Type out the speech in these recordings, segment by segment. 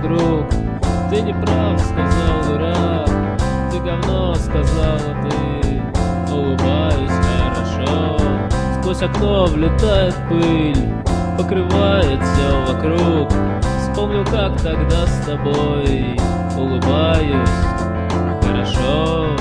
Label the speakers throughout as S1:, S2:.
S1: друг. Ты не прав, сказал дурак. Ты говно, сказала ты. Улыбаюсь хорошо. Сквозь окно влетает пыль, покрывает все вокруг. Вспомню, как тогда с тобой. Улыбаюсь хорошо.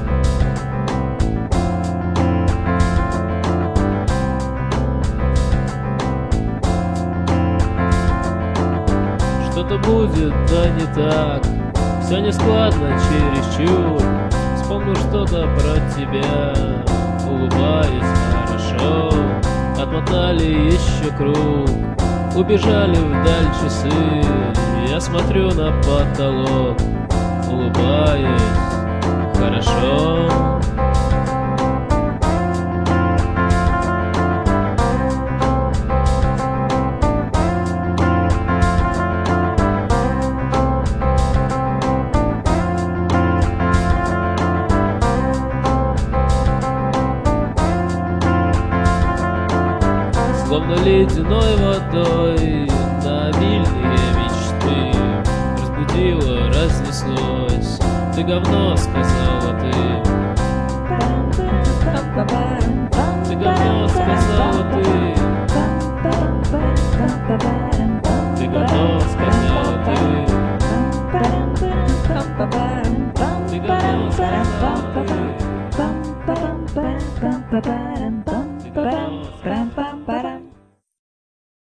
S1: Что-то будет, да не так. Все нескладно, чересчур. Вспомню что-то про тебя. Улыбаюсь хорошо. Отмотали еще круг. Убежали вдаль часы. Я смотрю на потолок. Улыбаюсь хорошо. Словно ледяной водой на обильные мечты разбудило, разнеслось. Ты говно, сказала ты. Ты говно, сказала ты. Ты говно, сказала ты. Ты говно, сказала ты. Ты говно, сказала ты.